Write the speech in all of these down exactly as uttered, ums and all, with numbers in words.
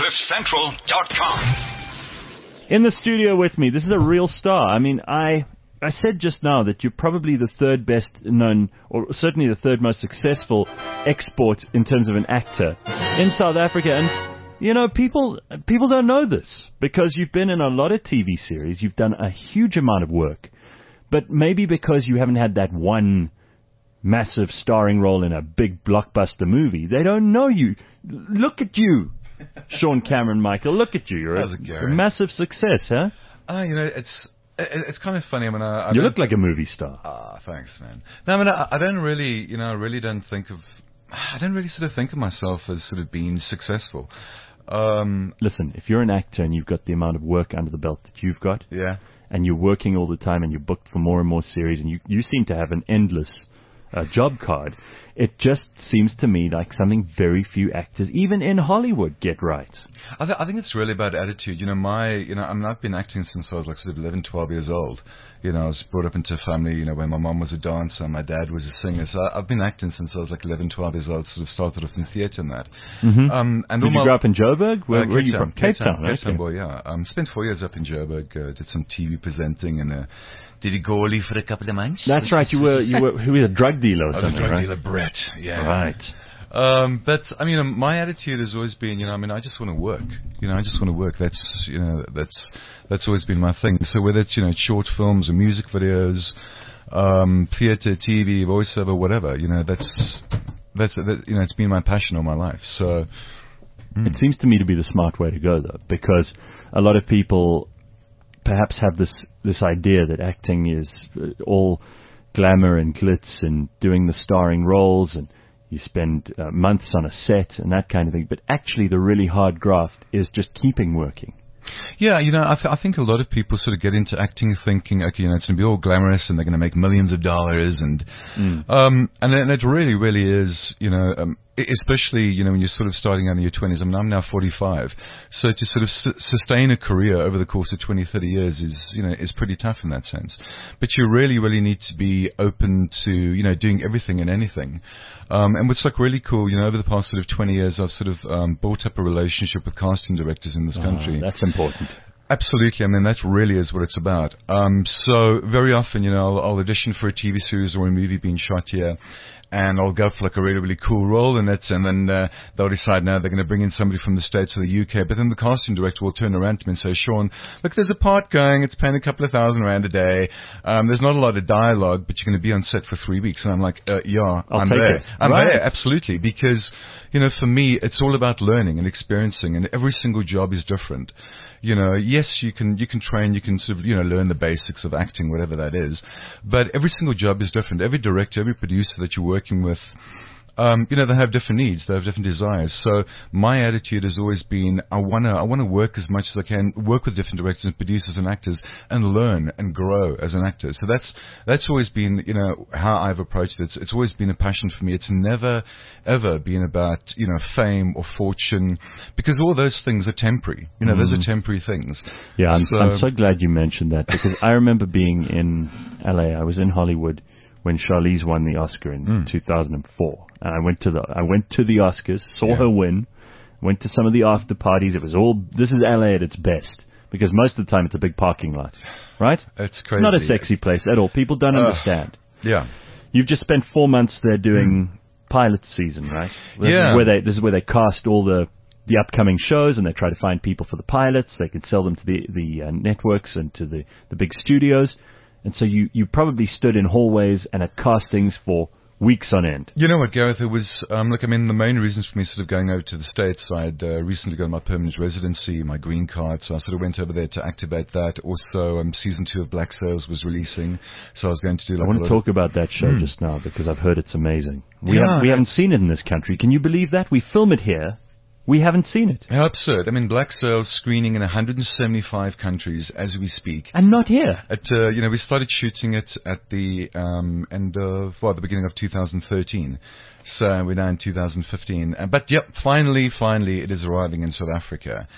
cliff central dot com. In the studio with me, this is a real star. I mean, I I said just now that you're probably the third best known, or certainly the third most successful export in terms of an actor in South Africa. And, you know, people people don't know this because you've been in a lot of T V series. You've done a huge amount of work. But maybe because you haven't had that one massive starring role in a big blockbuster movie, they don't know you. Look at you, Sean Cameron Michael. Look at you. You're a, a massive success, huh? Ah, uh, you know, it's it, it's kind of funny. I mean, I, I you look like a movie star. Ah, thanks, man. No, I mean, I, I don't really, you know, I really don't think of, I don't really sort of think of myself as sort of being successful. Um, Listen, if you're an actor and you've got the amount of work under the belt that you've got, yeah, and you're working all the time and you're booked for more and more series, and you you seem to have an endless uh, job card, it just seems to me like something very few actors, even in Hollywood, get right. I, th- I think it's really about attitude. You know, my, you know, I mean, I've been acting since I was like sort of eleven, twelve years old. You know, I was brought up into a family, you know, where my mom was a dancer and my dad was a singer. So I, I've been acting since I was like eleven, twelve years old, sort of started off in theatre and that. Mm-hmm. Um, and Did you grow up in Joburg? Where, uh, where are you from? Cape Town. Cape Town, boy, yeah. Um, spent four years up in Joburg, uh, did some T V presenting and uh, did a goalie for a couple of months. That's right. You were you were who was a drug dealer or I was something, a drug right? dealer, Brett. Yeah. Right. Um, but I mean, um, my attitude has always been, you know, I mean, I just want to work. You know, I just want to work. That's, you know, that's that's always been my thing. So whether it's, you know, short films or music videos, um, theatre, T V, voiceover, whatever, you know, that's that's that, you know, it's been my passion all my life. So mm. It seems to me to be the smart way to go, though, because a lot of people perhaps have this this idea that acting is all glamour and glitz and doing the starring roles, and you spend uh, months on a set and that kind of thing. But actually, the really hard graft is just keeping working. Yeah, you know, I, th- I think a lot of people sort of get into acting thinking, okay, you know, it's going to be all glamorous and they're going to make millions of dollars, and mm. um, and, and it really, really is, you know, um, especially, you know, when you're sort of starting out in your twenties. I mean, I'm now forty-five, so to sort of su- sustain a career over the course of twenty, thirty years is, you know, is pretty tough in that sense. But you really, really need to be open to, you know, doing everything and anything. Um, and what's like really cool, you know, over the past sort of twenty years, I've sort of um, built up a relationship with casting directors in this oh, country. That's important. Absolutely. I mean, that really is what it's about. Um, so very often, you know, I'll, I'll audition for a T V series or a movie being shot here, and I'll go for like a really, really cool role in it, and then uh, they'll decide now they're going to bring in somebody from the States or the U K, but then the casting director will turn around to me and say, Sean, look, there's a part going, it's paying a couple of thousand rand a day, um, there's not a lot of dialogue, but you're going to be on set for three weeks. And I'm like, uh, yeah, I'll I'm take there. It. I'm right. there, absolutely, because, you know, for me, it's all about learning and experiencing, and every single job is different. You know, yes, you can you can train, you can sort of, you know, learn the basics of acting, whatever that is. But every single job is different. Every director, every producer that you're working with, um, you know, they have different needs, they have different desires. So my attitude has always been, I wanna I wanna work as much as I can, work with different directors and producers and actors, and learn and grow as an actor. So that's that's always been, you know, how I've approached it. It's, it's always been a passion for me. It's never ever been about, you know, fame or fortune, because all those things are temporary. You know, mm. those are temporary things. Yeah, I'm so, I'm so glad you mentioned that, because I remember being in L A. I was in Hollywood when Charlize won the Oscar in mm. two thousand four, and I went to the I went to the Oscars, saw yeah. her win, went to some of the after parties. It was all, this is L A at its best, because most of the time it's a big parking lot, right? It's crazy. It's not a sexy place at all. People don't uh, understand. Yeah, you've just spent four months there doing mm. pilot season, right? This yeah, is where they this is where they cast all the the upcoming shows, and they try to find people for the pilots. They can sell them to the the uh, networks and to the the big studios. And so you, you probably stood in hallways and at castings for weeks on end. You know what, Gareth, it was, um, look, I mean, the main reasons for me sort of going over to the States, I'd uh, recently got my permanent residency, my green card, so I sort of went over there to activate that. Also, um, season two of Black Sails was releasing, so I was going to do like I want to talk of about that show mm. just now, because I've heard it's amazing. We, yeah, have, we haven't seen it in this country. Can you believe that? We film it here. We haven't seen it. How absurd. I mean, Black Sails screening in one hundred seventy-five countries as we speak. And not here. At, uh, you know, we started shooting it at the um, end of, well, the beginning of two thousand thirteen. So we're now in two thousand fifteen. Uh, but, yep, finally, finally, it is arriving in South Africa.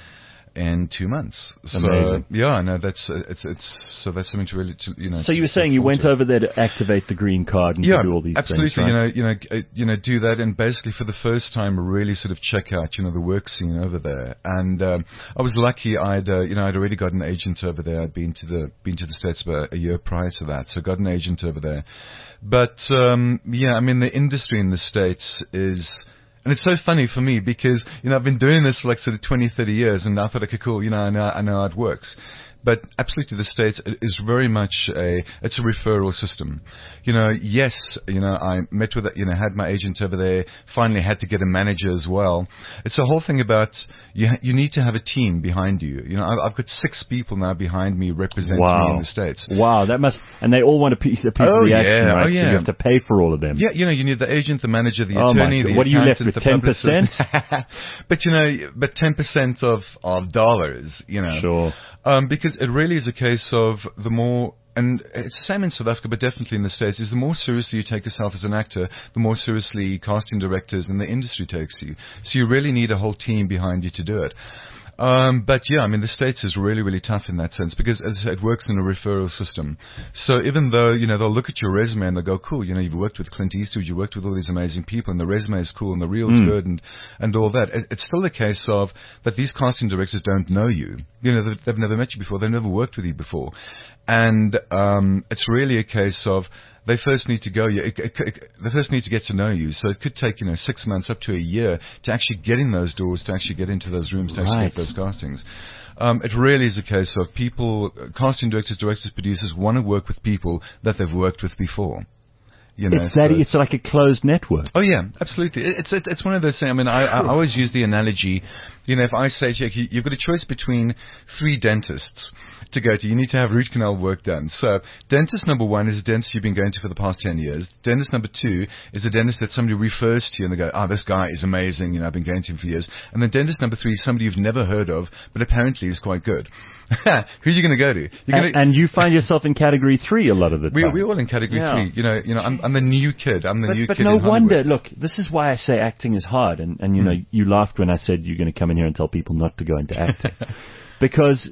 in two months. So, Amazing. yeah, no, that's uh, it's it's so that's something to really to, you know. So you were saying you went over there to activate the green card and yeah, to do all these absolutely. things, right? You know, you know, uh, you know, do that, and basically for the first time, really sort of check out, you know, the work scene over there. And um, I was lucky. I'd uh, you know I'd already got an agent over there. I'd been to the been to the States about a year prior to that, so got an agent over there. But um, yeah, I mean, the industry in the States is. And it's so funny for me because, you know, I've been doing this for like sort of twenty, thirty years, and I thought, okay, cool, you know, I know, I know how it works. But absolutely, the States is very much a, it's a referral system. You know, yes, you know, I met with, you know, had my agent over there, finally had to get a manager as well. It's a whole thing about, you, you need to have a team behind you. You know, I've, I've got six people now behind me representing wow. me in the States. Wow, that must, and they all want a piece, a piece Oh, of the yeah. action, right? Oh, yeah. So you have to pay for all of them. Yeah, you know, you need the agent, the manager, the Oh, my attorney, God. the What are you left accountant, with, the ten percent? publicist. But, you know, but ten percent of, of dollars, you know. Sure. Um, because it really is a case of the more, and it's the same in South Africa, but definitely in the States, is the more seriously you take yourself as an actor, the more seriously casting directors and the industry takes you. So you really need a whole team behind you to do it. Um, but yeah, I mean, the States is really, really tough in that sense because, as I said, it works in a referral system. So even though, you know, they'll look at your resume and they'll go, cool, you know, you've worked with Clint Eastwood, you worked with all these amazing people, and the resume is cool and the reel's Mm. good and, and all that. It, it's still a case of that these casting directors don't know you. You know, they've, they've never met you before. They've never worked with you before. And, um, it's really a case of, they first need to go. Yeah, it, it, it, they first need to get to know you. So it could take, you know, six months up to a year to actually get in those doors, to actually get into those rooms, to actually Right. get those castings. Um, it really is a case of people, casting directors, directors, producers want to work with people that they've worked with before. You know, It's that, so it's like a closed network. Oh yeah, absolutely. It- It's it, it's one of those things. I mean, I, I always use the analogy. You know, if I say to you, you've got a choice between three dentists to go to. You need to have root canal work done. So, dentist number one is a dentist you've been going to for the past ten years. Dentist number two is a dentist that somebody refers to you and they go, "Ah, oh, this guy is amazing. You know, I've been going to him for years." And then dentist number three is somebody you've never heard of, but apparently is quite good. Who are you going to go to? You're And, gonna, and you find yourself in category three a lot of the we, time. we're all in category Yeah. three. You know, you know, I'm, I'm the new kid. I'm the But, new but kid no in wonder. Hollywood. Look, this is why I say acting is hard. And, and you know, you laughed when I said you're going to come in here and tell people not to go into acting. Because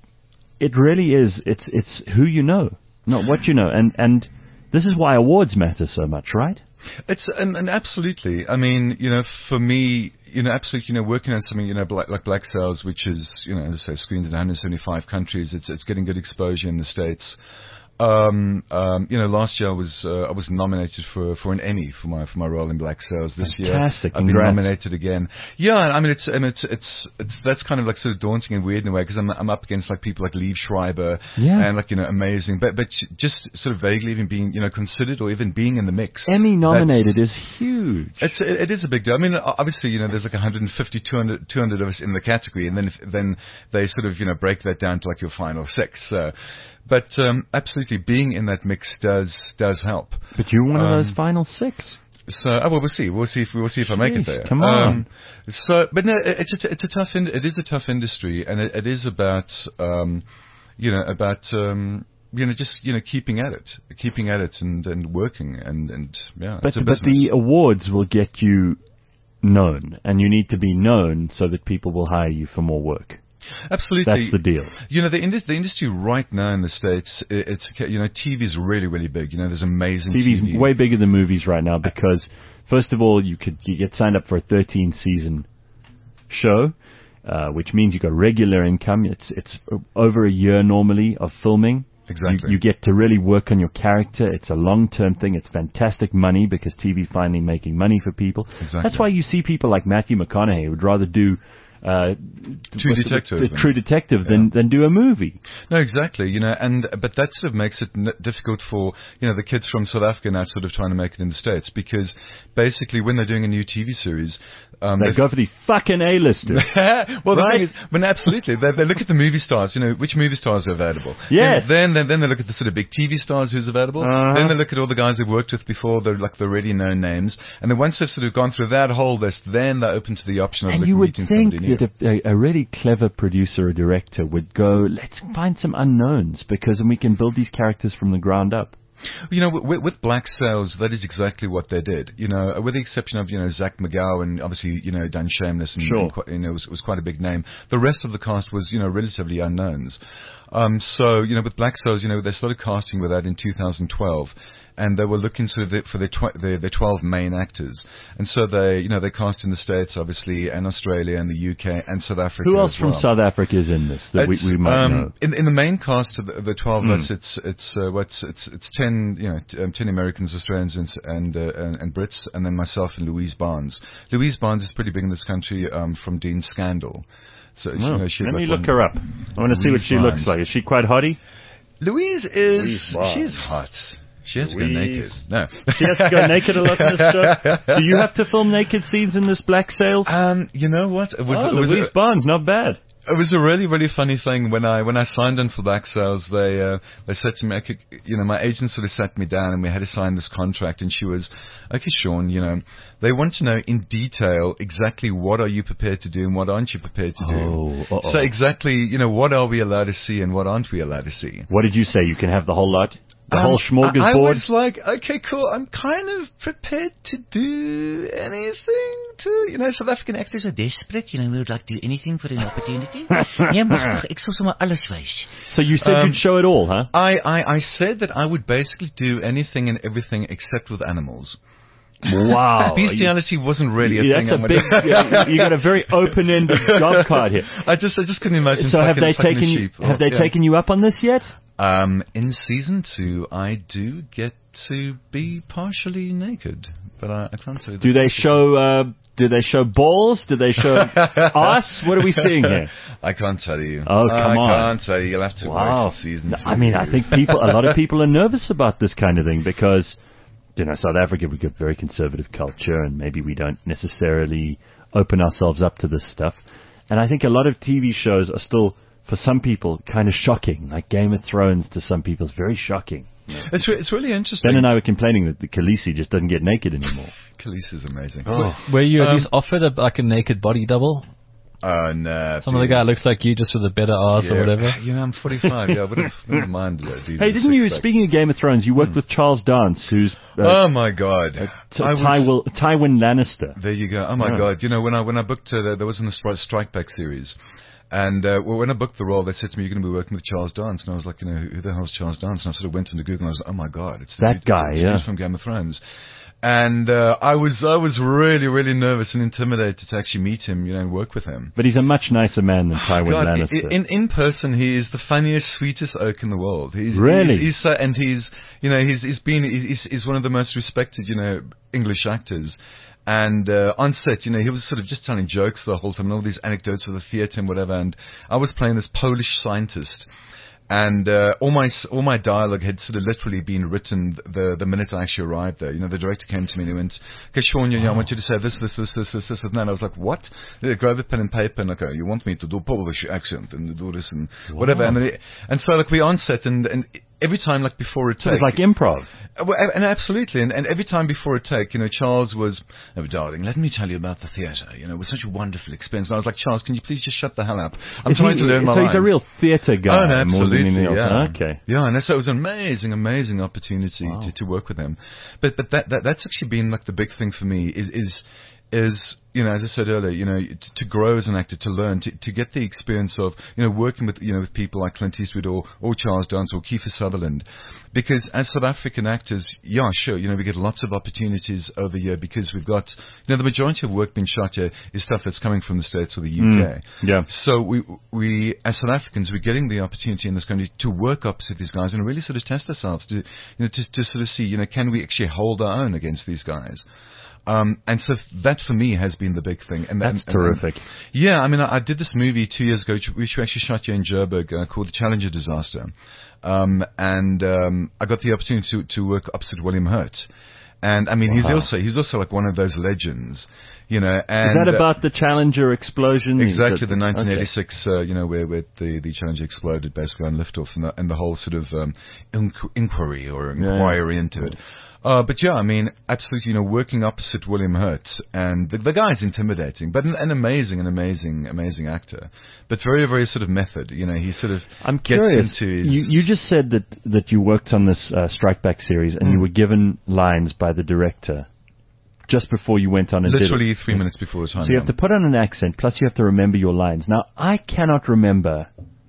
it really is, it's it's who you know, not what you know. And, and this is why awards matter so much, right? It's and, and absolutely. I mean, you know, for me, you know, absolutely, you know, working on something, you know, like, like Black Sails, which is, you know, as I say, screened in one hundred seventy-five countries. It's it's getting good exposure in the States. Um, um, you know, last year I was uh, I was nominated for for an Emmy for my for my role in Black Sails. This Fantastic. year I've Congrats. been nominated again. Yeah, I mean it's and it's it's, it's that's kind of like sort of daunting and weird in a way because I'm I'm up against like people like Liev Schreiber Yeah. and like you know amazing, but but just sort of vaguely even being you know considered or even being in the mix. Emmy nominated That's- is huge. It's it, it is a big deal. I mean, obviously, you know, there's like one hundred fifty, two hundred, two hundred of us in the category, and then if, then they sort of you know break that down to like your final six. So, but um, absolutely, being in that mix does does help. But you're one of those Um, final six. So, oh, well, we'll see. We'll see if we'll see if I make it Jeez, there. come on. Um, so, but no, it- it's a, it's a tough in, it is a tough industry, and it, it is about um, you know about. Um, you know, just you know, keeping at it, keeping at it, and, and working, and, and yeah, But it's a but business. the awards will get you known, and you need to be known so that people will hire you for more work. Absolutely, That's the deal. You know, the, indus- the industry right now in the States, i- it's, you know, T V is really, really big. You know, there's amazing T V's T V. way bigger than movies right now because, first of all, you could you get signed up for a thirteen season show, uh, which means you got regular income. It's it's over a year normally of filming. Exactly. You, you get to really work on your character. It's a long-term thing. It's fantastic money because T V's finally making money for people. Exactly. That's why you see people like Matthew McConaughey who would rather do uh, True what's it- Detective the than- True Detective than, than do a movie. No, exactly. You know, and but that sort of makes it n- difficult for you know the kids from South Africa now sort of trying to make it in the States because basically when they're doing a new T V series, um, They go for these fucking A-listers. well, the Right? thing is, when absolutely, they, they look at the movie stars. You know, which movie stars are available. Yes. You know, then, then, then they look at the sort of big T V stars who's available. Uh-huh. Then they look at all the guys they've worked with before. They're like the already known names. And then once they've sort of gone through that whole list, then they're open to the option of And looking you would meeting think somebody new. that a, a, a really clever producer or director would go, let's find some unknowns because then we can build these characters from the ground up. You know, with, with Black Sails, that is exactly what they did. You know, with the exception of, you know, Zach McGowan, obviously, you know, done Shameless and, sure. and quite, you know, was, was quite a big name. The rest of the cast was, you know, relatively unknowns. Um, so, you know, with Black Sails, you know, they started casting with that in two thousand twelve. And they were looking sort of for their, tw- their their twelve main actors, and so they you know they cast in the States obviously, and Australia, and the U K, and South Africa. Who else as from well. South Africa is in this that we, we might um, know? In, in the main cast of the, the twelve, Mm. that's it's it's uh, what's it's it's ten you know t- um, ten Americans, Australians, and and, uh, and and Brits, and then myself and Louise Barnes. Louise Barnes is pretty big in this country um, from Dean Scandal. So Oh, you know, she's let like me look one- her up. I want to see what Louise she Barnes. looks like. Is she quite hotty? Louise is Louise Barnes. she's hot. She has Louise. to go naked. No. She has to go naked a lot in this show. Do you have to film naked scenes in this Black Sails? Um, you know what? It was, oh, it was Louise a, Barnes, not bad. It was a really, really funny thing when I when I signed in for Black Sails. They uh, they said to me, okay, you know, my agent sort of sat me down and we had to sign this contract. And she was, okay, Sean, you know, they want to know in detail exactly what are you prepared to do and what aren't you prepared to do. Oh, uh-oh. So exactly, you know, what are we allowed to see and what aren't we allowed to see? What did you say? You can have the whole lot? The Um, whole smorgasbord? I, I was like, okay, cool. I'm kind of prepared to do anything to, you know, South African actors are desperate. You know, we would like to do anything for an opportunity. Ja, magtig. Ek sal sommer alles wys. So you said Um, you'd show it all, huh? I, I, I said that I would basically do anything and everything except with animals. Wow. Bestiality wasn't really a Yeah, thing. that's a I would- big. you you got a very open-ended job card here. I just, I just couldn't imagine. So have fucking- they fucking a taken you? sheep or- Have they yeah. taken you up on this yet? Um, in season two, I do get to be partially naked, but I, I can't say. that. Do they show? Uh, do they show balls? Do they show ass? What are we seeing here? I can't tell you. Oh, come I on. I can't tell you. You'll have to Wow. watch season two. I mean, I think people, a lot of people are nervous about this kind of thing because, you know, South Africa, we've got very conservative culture and maybe we don't necessarily open ourselves up to this stuff. And I think a lot of T V shows are still, for some people, kind of shocking. Like Game of Thrones to some people is very shocking. It's, re- it's really interesting. Ben and I were complaining that the Khaleesi just doesn't get naked anymore. Khaleesi is amazing. Oh. Were you at Um, least offered a, like a naked body double? Oh, no. Some of the guy looks like you, just with a better ass or whatever. You know, I'm forty-five. Yeah, I would have wouldn't mind. Uh, doing Hey, the didn't you, six-pack. speaking of Game of Thrones, you worked with Charles Dance, who's uh, Oh, my God. T- I was- Tywin, Tywin Lannister. There you go. Oh, my Yeah. God. You know, when I when I booked, uh, there was in the Stri- Strike Back series. And uh, well, when I booked the role, they said to me, "You're going to be working with Charles Dance," and I was like, "You know, who the hell's Charles Dance?" And I sort of went into Google, and I was like, "Oh my God, it's the That dude- guy, it's, it's the yeah. dude from Game of Thrones." And uh, I was I was really really nervous and intimidated to actually meet him, you know, and work with him. But he's a much nicer man than Tywin God, i- Lannister. in in person, he is the funniest, sweetest oak in the world. He's, Really? he's, he's so, and he's you know he's he's been he's, he's one of the most respected you know English actors. And uh, on set, you know, he was sort of just telling jokes the whole time, and all these anecdotes of the theatre and whatever. And I was playing this Polish scientist, and uh, all my s- all my dialogue had sort of literally been written the the minute I actually arrived there. You know, the director came to me and he went, "Okay, Sean, you know, I want you to say this, this, this, this, this, this, and that." And I was like, "What?" They grabbed a pen and paper and okay, you want me to do Polish accent and do this and whatever. And then it, and so like we on set and and. Every time, like before a take, So it's like improv. Uh, well, and absolutely, and, and every time before a take, you know, Charles was, "Oh, darling, let me tell you about the theatre. You know, it was such a wonderful experience." And I was like, "Charles, can you please just shut the hell up? I'm Is trying he- to learn my So lines." he's a real theatre guy Oh, no, more absolutely, than anything else. yeah. Okay. Yeah, and so it was an amazing, amazing opportunity Wow. to, to work with him. But but that, that that's actually been like the big thing for me is is is you know, as I said earlier, you know, to, to grow as an actor, to learn, to, to get the experience of, you know, working with, you know, with people like Clint Eastwood or, or Charles Dance or Kiefer Sutherland. Because as South African actors, yeah, sure, you know, we get lots of opportunities over here because we've got, you know, the majority of work being shot here is stuff that's coming from the States or the U K. Mm, yeah. So we, we, as South Africans, we're getting the opportunity in this country to work opposite these guys and really sort of test ourselves to, you know, to, to sort of see, you know, can we actually hold our own against these guys? Um, and so that for me has been the big thing. And That's and, terrific. And, yeah, I mean, I, I did this movie two years ago, which, which we actually shot here in Joburg, uh, called The Challenger Disaster. Um, and um, I got the opportunity to, to work opposite William Hurt. And I mean, he's Wow. also he's also like one of those legends, you know. And, Is that uh, about the Challenger explosion? Exactly, Is that- the nineteen eighty-six, uh, you know, where, where the, the Challenger exploded basically on liftoff and the, and the whole sort of um, inqu- inquiry or Yeah. inquiry into it. Uh, but yeah, I mean, absolutely, you know, working opposite William Hurt, and the, the guy's intimidating, but an, an amazing, an amazing, amazing actor. But very, very sort of method, you know, he sort of I'm gets curious. into his... You, you just said that, that you worked on this uh, Strike Back series and Mm. you were given lines by the director just before you went on and Literally did it. three minutes before the time. So you have to put on an accent, plus you have to remember your lines. Now, I cannot remember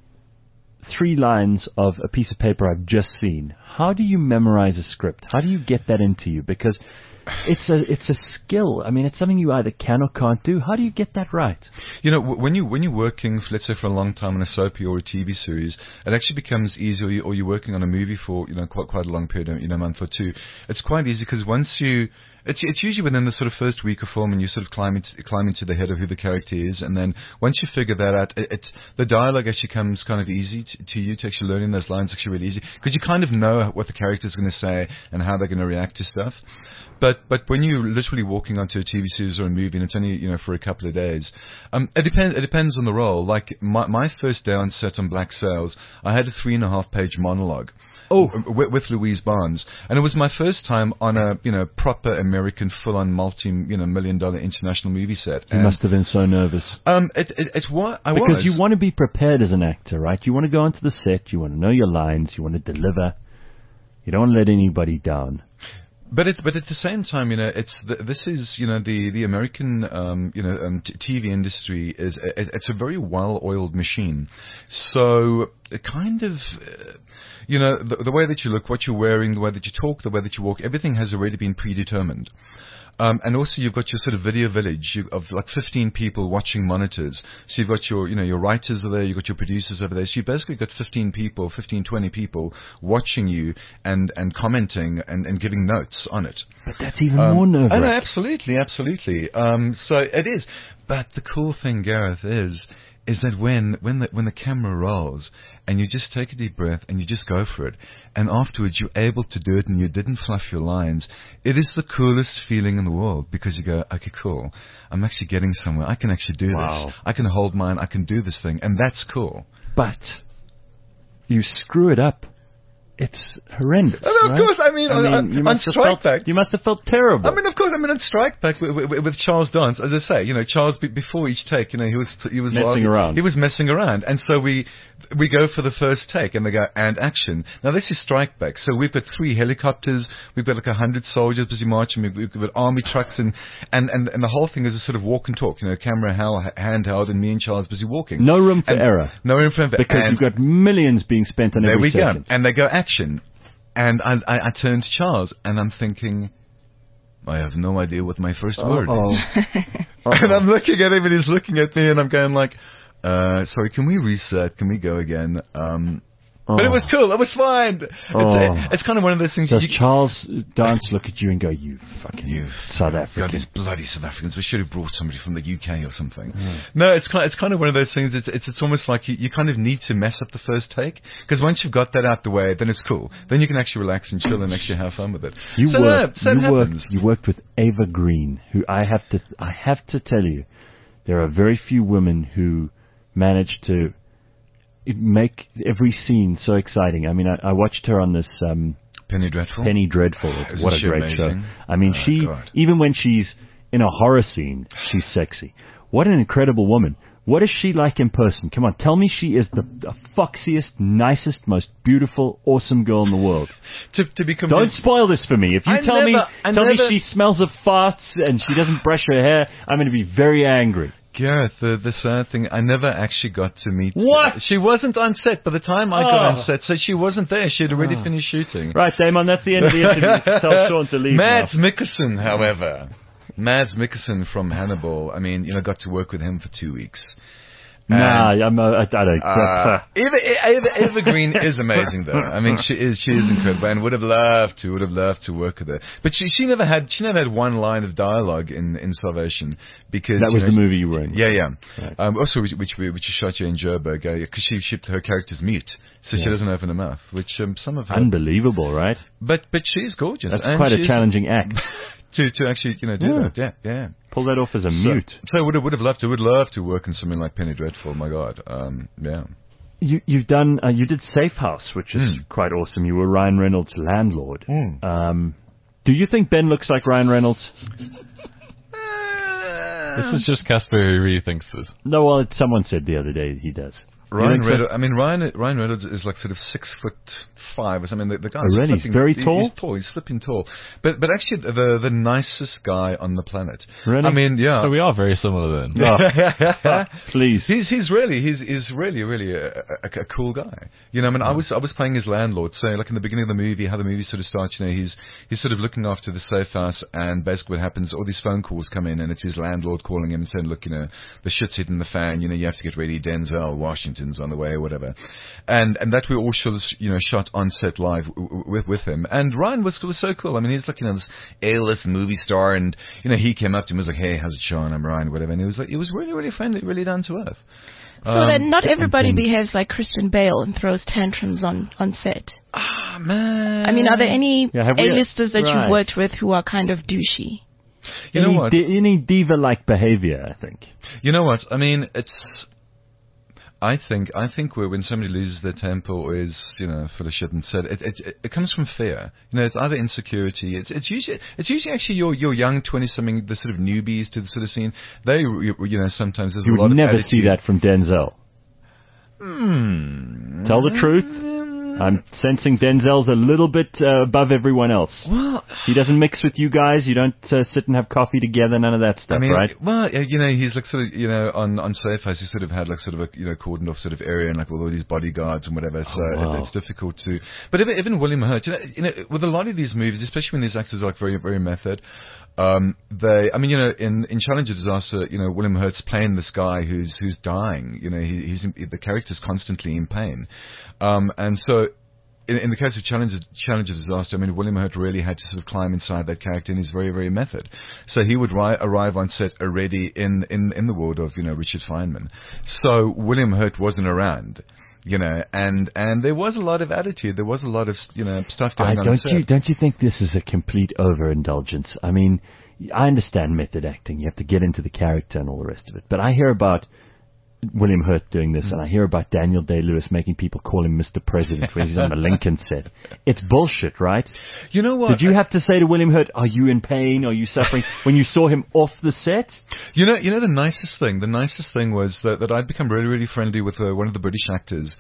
three lines of a piece of paper I've just seen. How do you memorize a script? How do you get that into you? Because it's a it's a skill. I mean, it's something you either can or can't do. How do you get that right? You know, w- when you when you're working, let's say, for a long time on a soapy or a T V series, it actually becomes easier. Or, you, or you're working on a movie for you know quite quite a long period, you know, a month or two. It's quite easy because once you, it's it's usually within the sort of first week of film, and you sort of climb into, climb into the head of who the character is, and then once you figure that out, it, it the dialogue actually comes kind of easy to, to you to actually learning those lines. Actually, really easy because you kind of know what the character's going to say and how they're going to react to stuff. But but when you're literally walking onto a T V series or a movie and it's only you know for a couple of days, um, it depends. It depends on the role. Like my my first day on set on Black Sails, I had a three and a half page monologue. Oh, with, with Louise Barnes, and it was my first time on a you know proper American full-on multi you know million dollar international movie set. You and, must have been so nervous. Um, it it, it wa- I because was you want to be prepared as an actor, right? You want to go onto the set, you want to know your lines, you want to deliver. You don't want to let anybody down. But it, but at the same time, you know, it's the, this is you know the the American um, you know um, t- T V industry is it, it's a very well-oiled machine. So it kind of uh, you know the, the way that you look, what you're wearing, the way that you talk, the way that you walk, everything has already been predetermined. Um, and also you've got your sort of video village of like fifteen people watching monitors. So you've got your, you know, your writers are there, you've got your producers over there. So you've basically got fifteen people, fifteen, twenty people watching you and, and commenting and, and giving notes on it. But that's even Um, more nerve-wracking. Oh, no, absolutely, absolutely. Um, so it is. But the cool thing, Gareth, is is that when when the when the camera rolls and you just take a deep breath and you just go for it, and afterwards you're able to do it and you didn't fluff your lines, it is the coolest feeling in the world because you go, okay, cool, I'm actually getting somewhere. I can actually do Wow. this. I can hold mine. I can do this thing, and that's cool. But you screw it up. It's horrendous. Oh, no, of right? course, I mean, on- on- you on must have Strike felt, Back- you must have felt terrible. I mean, of course, I mean, on Strike Back with, with, with Charles Dance, as I say, you know, Charles be, before each take, you know, he was he was Messing around. He was messing around, and so we we go for the first take, and they go and action. Now this is Strike Back, so we've got three helicopters, we've got like a hundred soldiers busy marching, we've, we've got army trucks, and, and and and the whole thing is a sort of walk and talk, you know, camera held, handheld, and me and Charles busy walking. no room for And error. No room for error Because and you've got millions being spent on there every we second. go, and they go action. And I, I, I turned to Charles, and I'm thinking, I have no idea what my first word is. And I'm looking at him, and he's looking at me, and I'm going like, uh, sorry, can we reset? Can we go again? Um, But it was cool. It was fine. Oh. It's, it's kind of one of those things. Does you, Charles Dance look at you and go, you fucking You South God, African? these bloody South Africans. We should have brought somebody from the U K or something. Mm. No, it's kind. It's kind of one of those things. It's it's, it's almost like you, you kind of need to mess up the first take because once you've got that out the way, then it's cool. Then you can actually relax and chill and actually have fun with it. You so worked, no, so it you worked, happens. you worked with Ava Green, who I have to, I have to tell you, there are very few women who manage to make every scene so exciting. I mean, I, I watched her on this um, Penny Dreadful. Penny Dreadful. Isn't What a she great amazing? show! I mean, Oh, she God. even when she's in a horror scene, she's sexy. What an incredible woman! What is she like in person? Come on, tell me she is the, the foxiest, nicest, most beautiful, awesome girl in the world. To, to be complete, Don't spoil this for me. If you I tell me, never- I tell me never- she smells of farts and she doesn't brush her hair, I'm going to be very angry. Gareth, the, the sad thing, I never actually got to meet. What? She wasn't on set by the time I got Oh. on set, so she wasn't there. She had already finished shooting. Right, Damon, that's the end of the interview. Tell Sean to leave Mads now. Mikkelsen, however, Mads Mikkelsen from Hannibal. I mean, you know, got to work with him for two weeks. Nah, I'm, uh, I, I don't. Uh, Eva, Eva, Eva Green is amazing, though. I mean, she is she is incredible, and would have loved to would have loved to work with her. But she she never had she never had one line of dialogue in, in Salvation because that was you know, the movie you were in. Yeah, yeah. Right. Um, also, which which we which she shot you in Joburg because she, she her character's mute, so she Yeah. doesn't open her mouth. Which um, some of her, Unbelievable, right? but but she's gorgeous. That's and quite a she's- challenging act. to to actually you know do Yeah. that. Yeah, yeah. Pull that off as a So, mute. so would have would have loved to would love to work in something like Penny Dreadful. My God, um, yeah. You, you've done, uh, you did Safe House, which is Mm. quite awesome. You were Ryan Reynolds' landlord. Mm. Um, Do you think Ben looks like Ryan Reynolds? This is just Casper who really thinks this. No, well, it, someone said the other day he does. Ryan so? Reynolds. I mean, Ryan Ryan Reynolds is like sort of six foot five or something. The, the guy's oh, really? flipping, He's very he, tall. He's tall. He's flipping tall. But but actually, the the nicest guy on the planet. Really? I mean, yeah. So we are very similar then. Oh. Please. He's he's really he's he's really really a, a, a cool guy. You know, I mean, I was I was playing his landlord. So like in the beginning of the movie, how the movie sort of starts. You know, he's he's sort of looking after the safe house, and basically what happens, all these phone calls come in, and it's his landlord calling him and saying, look, you know, the shit's hitting the fan. You know, you have to get ready. Denzel Washington's on the way, or whatever. And and that we all shot, you know, shot on set live w- w- with with him. And Ryan was was so cool. I mean, he's like, you know, this A-list movie star, and you know, he came up to him and was like, "Hey, how's it going? I'm Ryan," whatever. And he was like, it was really really friendly, really down to earth. So um, that not everybody behaves like Christian Bale and throws tantrums on on set. Ah man. I mean, are there any Yeah, have we- A-listers that right. you've worked with who are kind of douchey? You know any, what? di- any diva-like behavior, I think. You know what? I mean, it's. I think I think where when somebody loses their temper or is, you know, full of shit and said it, it it comes from fear. You know, it's either insecurity. It's it's usually it's usually actually your your young twenty something, the sort of newbies to the sort of scene. They you, you know sometimes there's You a lot would of never attitude. see that from Denzel. Hmm. Tell the truth. I'm sensing Denzel's a little bit uh, above everyone else. Well, He doesn't mix with you guys. You don't uh, sit and have coffee together. None of that stuff, I mean, right? well, uh, you know, he's like sort of, you know, on on Safe House, he sort of had like sort of a, you know, cordoned off sort of area and like with all these bodyguards and whatever. So Oh, wow. it, it's difficult to. But even, even William Hurt, you know, you know, with a lot of these movies, especially when these actors are like very very method. Um, they, I mean, you know, in, in Challenger Disaster, you know, William Hurt's playing this guy who's who's dying. You know, he, he's in, the character's constantly in pain, um, and so. In, in the case of Challenger, Challenger Disaster, I mean, William Hurt really had to sort of climb inside that character in his very, very method. So he would ri- arrive on set already in, in, in the world of, you know, Richard Feynman. So William Hurt wasn't around, you know, and, and there was a lot of attitude. There was a lot of, you know, stuff I, going on. don't on set. you don't you think this is a complete overindulgence? I mean, I understand method acting. You have to get into the character and all the rest of it. But I hear about William Hurt doing this, and I hear about Daniel Day-Lewis making people call him Mister President when he's on the Lincoln set. It's bullshit, right? You know what? Did you have to say to William Hurt, "Are you in pain? Are you suffering?" when you saw him off the set? You know, you know the nicest thing. The nicest thing was that, that I'd become really, really friendly with uh, one of the British actors,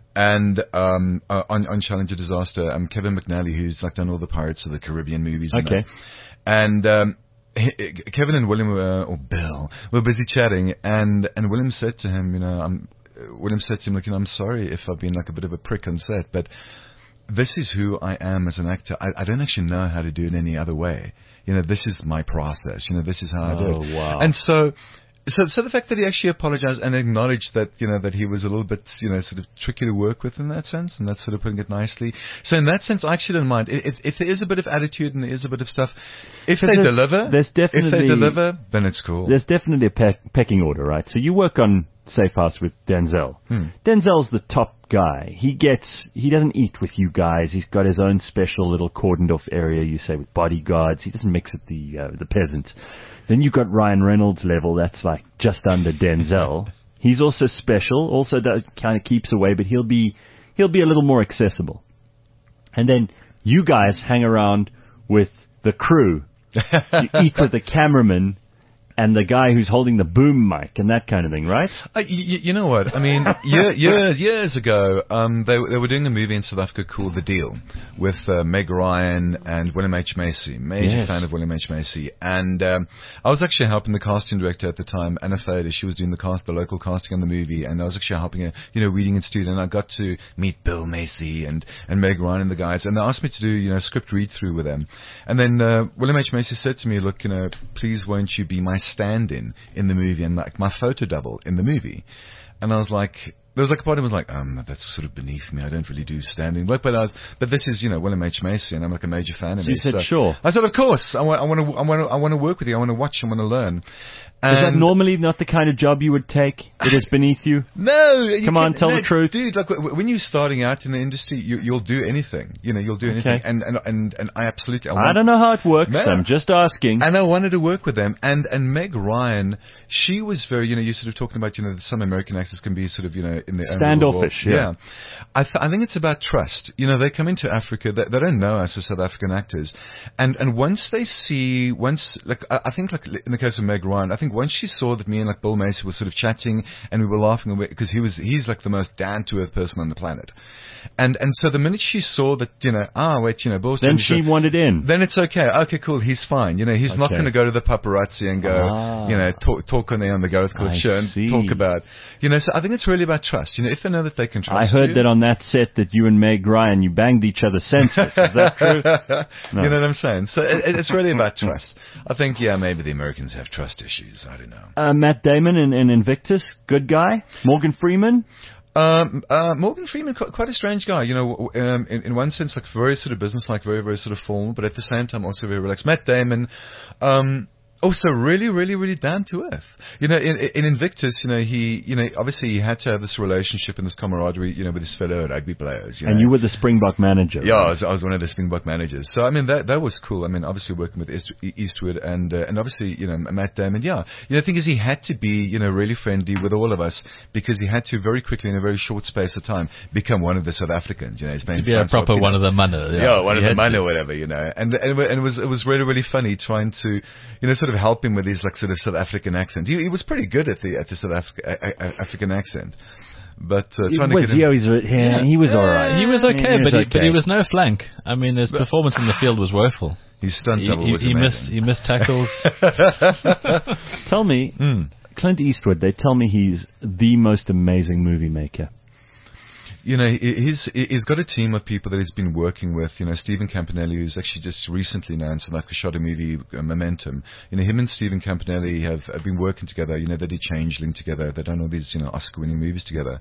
and um, uh, on on Challenger Disaster, um, Kevin McNally, who's like done all the Pirates of the Caribbean movies. And Okay. that. And um, he, Kevin and William were, or Bill were busy chatting, and and William said to him, you know, I'm. William said to him, look, you know, I'm sorry if I've been like a bit of a prick on set, but this is who I am as an actor. I, I don't actually know how to do it any other way. You know, this is my process. You know, this is how I do it. Oh, wow. And so, so, so the fact that he actually apologized and acknowledged that, you know, that he was a little bit, you know, sort of tricky to work with in that sense, and that's sort of putting it nicely. So in that sense, I actually don't mind. If, if there is a bit of attitude and there is a bit of stuff, if But they there's- deliver, there's if they definitely- deliver, then it's cool. There's definitely a pe- pecking order, right? So you work on Safe House with Denzel. Hmm. Denzel's the top guy. He gets, he doesn't eat with you guys. He's got his own special little cordoned off area, you say, with bodyguards. He doesn't mix with the uh, the peasants. Then you've got Ryan Reynolds level. That's like just under Denzel. He's also special. Also does, kind of keeps away, but he'll be he'll be a little more accessible. And then you guys hang around with the crew. You eat with the cameraman and the guy who's holding the boom mic and that kind of thing, right? Uh, you, you know what? I mean, year, years years ago, um, they they were doing a movie in South Africa called The Deal with uh, Meg Ryan and William H Macy. Major Yes. fan of William H Macy, and um, I was actually helping the casting director at the time, Anna Fader. She was doing the cast, the local casting on the movie, and I was actually helping her, you know, reading in studio. And I got to meet Bill Macy and and Meg Ryan and the guys, and they asked me to do, you know, script read through with them. And then uh, William H Macy said to me, "Look, you know, please won't you be my stand-in in the movie and like my photo double in the movie?" And I was like, there was like a part of me was like, um, that's sort of beneath me. I don't really do standing. But, but I was, but this is, you know, William H Macy, and I'm like a major fan of So you it. said, sure. I said, of course. I want, I want to, I want to, I want to work with you. I want to watch. I want to learn. Is that And- normally not the kind of job you would take? It is beneath you? No, you Come on, can't- tell no, the truth. dude. Like w- when you're starting out in the industry, you, you'll do anything. You know, you'll do anything. Okay. And, and and and I absolutely. I, I want- don't know how it works. No. I'm just asking. And I wanted to work with them. And and Meg Ryan, she was very, you know, you're sort of talking about, you know, some American actors can be sort of, you know, in their own little world. Standoffish, yeah. I th- I think it's about trust. You know, they come into Africa, they, they don't know us as South African actors, and and once they see, once like I, I think like in the case of Meg Ryan, I think once she saw that me and like Bill Macy were sort of chatting and we were laughing away because he was he's like the most down to earth person on the planet, and and so the minute she saw that, you know, ah wait, you know, Bill's Then doing she the show, wanted in. then it's okay. Okay, cool. He's fine. You know, he's not Okay. going to go to the paparazzi and go, Ah. you know, talk, talk on the on the Gareth Cliff I show and see. talk about, you know. So I think it's really about trust. You know, if they know that they can trust I heard you, that on that set that you and Meg Ryan, you banged each other senseless. Is that true? No. You know what I'm saying? So it, it's really about trust. I think, yeah, maybe the Americans have trust issues. I don't know. Uh, Matt Damon in, in Invictus, good guy. Morgan Freeman, Um, uh, Morgan Freeman, qu- quite a strange guy. You know, w- um, in, in one sense, like very sort of business-like, very, very sort of formal, but at the same time also very relaxed. Matt Damon, um, also really, really, really down to earth. You know, in, in Invictus, you know, he, you know, obviously he had to have this relationship and this camaraderie, you know, with his fellow rugby players. You and know. you were the Springbok manager. Yeah, I right? was, I was one of the Springbok managers. So I mean that that was cool. I mean, obviously working with East, Eastwood and uh, and obviously, you know, Matt Damon. Yeah, you know, the thing is he had to be, you know, really friendly with all of us because he had to very quickly in a very short space of time become one of the South Africans. You know, his name To be a proper one of the manner. yeah, one of He the had men to. or whatever, you know. And and, it- and it was it was really really funny trying to, you know, sort of help him with his like sort of South African accent. He, he was pretty good at the at the South Africa, a, a, African accent, but uh, trying to was, get him. yeah, he's, yeah, he was all right. He was okay, but he, okay. but he was no flank. I mean, his performance in the field was woeful. His stunt He, double he, was he missed amazing. he missed tackles. Tell me, Mm. Clint Eastwood, they tell me he's the most amazing movie maker. You know, he- he's he's got a team of people that he's been working with. You know, Stephen Campanelli, who's actually just recently now in South Africa shot a movie, uh, Momentum. You know, him and Stephen Campanelli have, have been working together. You know, they did Changeling together. They've done all these, you know, Oscar-winning movies together.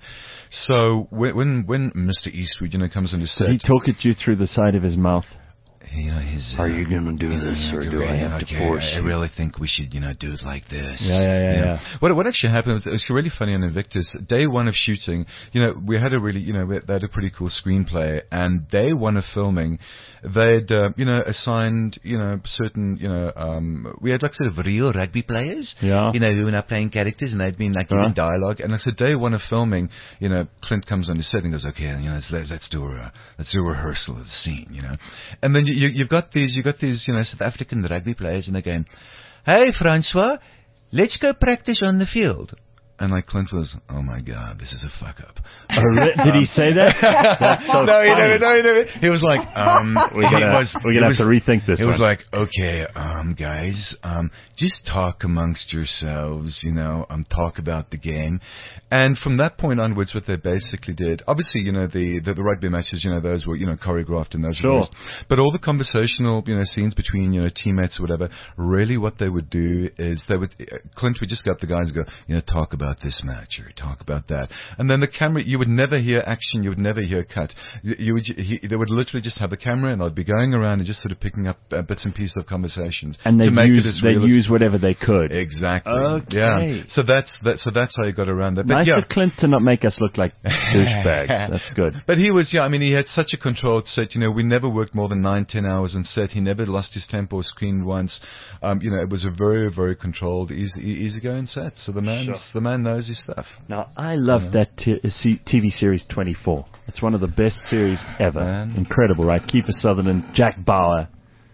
So when when, when Mister Eastwood, you know, comes into set, Does he talk at you through the side of his mouth? you know, he's, Are you going to do this, or do I have to force I you? really think we should, you know, do it like this. Yeah, yeah, yeah, You know. yeah. What what actually happened was it was really funny on Invictus. Day one of shooting, you know, we had a really, you know, we had, they had a pretty cool screenplay, and day one of filming, they'd, uh, you know, assigned, you know, certain, you know, um, we had like sort of real rugby players, Yeah. you know, who were now playing characters, and they'd been like Right. giving dialogue. And so day one of filming, you know, Clint comes on the set and goes, okay, you know, let's let, let's do a let's do a rehearsal of the scene, you know, and then you, you you've got these you've got these, you know, South African rugby players, and they're going, hey, Francois, let's go practice on the field. And like Clint was, oh my God, this is a fuck up. Oh, re- did he say that? That's so no, he funny. never, no, he never. He was like, um, We're gonna, he was, we're he gonna was- have to rethink this It was one. like, okay, um, guys, um, just talk amongst yourselves, you know, um, talk about the game. And from that point onwards, what they basically did, obviously, you know, the, the, the rugby matches, you know, those were, you know, choreographed and those Sure. were those. But all the conversational, you know, scenes between, you know, teammates or whatever, really what they would do is they would, uh, Clint would just go up to the guys and go, you know, talk about this match or talk about that. And then the camera, you would never hear action, you would never hear cut. You, you would, he, they would literally just have the camera and they'd be going around and just sort of picking up uh, bits and pieces of conversations. and to they'd make it use as they'd real as- use whatever they could. Exactly. Okay. Yeah. So that's that. So that's how you got around that. But Nice yeah. of Clint to not make us look like douchebags. That's good. But he was, yeah, I mean, he had such a controlled set. You know, we never worked more than nine, ten hours on set. He never lost his tempo or screamed once. Um, you know, it was a very, very controlled, easy, easygoing set. So the man, Sure. the man knows his stuff. Now, I love that t- uh, C- T V series twenty-four. It's one of the best series ever. Man. Incredible, right? Kiefer Sutherland, Jack Bauer.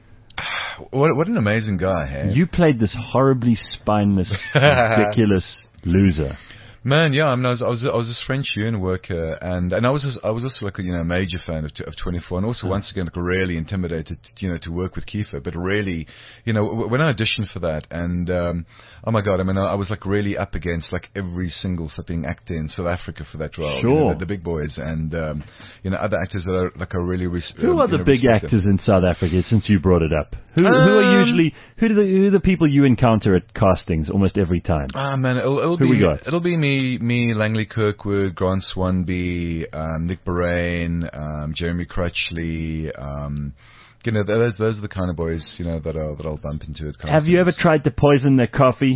What, what an amazing guy, hey? You played this horribly spineless, ridiculous loser. Man, yeah, I mean, I was, I was, I was this French union worker, and, and I was, I was also like a, you know, a major fan of, of twenty-four, and also once again, like really intimidated, you know, to work with Kiefer, but really, you know, w- when I auditioned for that, and, um, oh my God, I mean, I, I was like really up against like every single flipping actor in South Africa for that role. You know, Sure. the, the big boys, and, um, you know, other actors that are like, are really, res- Who um, are you the know, big respected. actors in South Africa? Since you brought it up, who, who are Um, usually who do the who are the people you encounter at castings almost every time? Ah man, it'll, it'll Who be we got? it'll be me, me, Langley Kirkwood, Grant Swanby, um, Nick Barain, um, Jeremy Crutchley, um, you know, those those are the kind of boys, you know, that I'll that I'll bump into. At Have you ever tried to poison their coffee?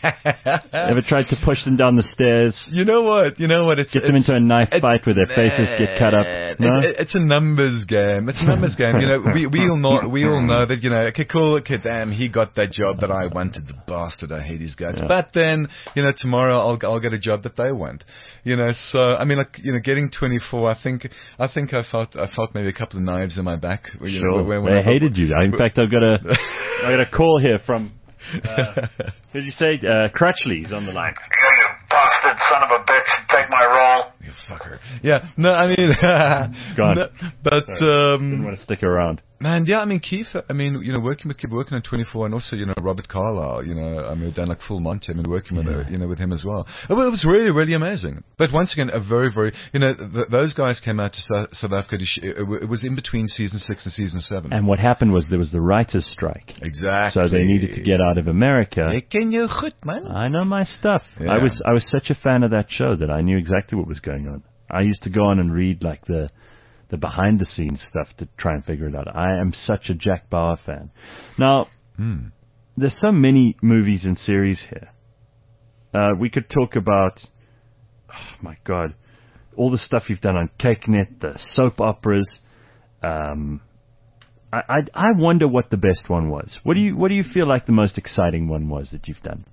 Ever tried to push them down the stairs? You know what? You know what? It's get them it's, into a knife fight where their faces get cut up. No? It, it's a numbers game. It's a numbers game. You know, we we all know we all know that. You know, okay, cool. Okay, damn, he got that job that I wanted. The bastard, I hate his guts. Yeah. But then, you know, tomorrow I'll I'll get a job that they want. You know, so I mean, like, you know, getting twenty-four, I think I think I felt I felt maybe a couple of knives in my back. You sure, know, when, when they I, hated you. In fact, I've got a I got a call here from. Uh, who did you say? Uh, Crutchley's on the line. You, you bastard son of a bitch! Take my role. You fucker. Yeah. No, I mean, it's gone. No, but Sorry. um, didn't want to stick around. Man, yeah, I mean, Keith, I mean, you know, working with Keith, working on twenty-four, and also, you know, Robert Carlyle, you know, I mean, we've done like full Monty, I mean, working with, yeah. uh, you know, with him as well. It was really, really amazing. But once again, a very, very, you know, th- those guys came out to South, South Africa. To sh- it, it was in between season six and season seven. And what happened was there was the writers' strike. Exactly. So they needed to get out of America. Ken you goed, man. I know my stuff. Yeah. I was, I was such a fan of that show that I knew exactly what was going on. I used to go on and read like the, the behind-the-scenes stuff to try and figure it out. I am such a Jack Bauer fan. Now, mm. there's so many movies and series here. Uh, we could talk about, oh my God, all the stuff you've done on CakeNet, the soap operas. Um, I, I I wonder what the best one was. What do you What do you feel like the most exciting one was that you've done?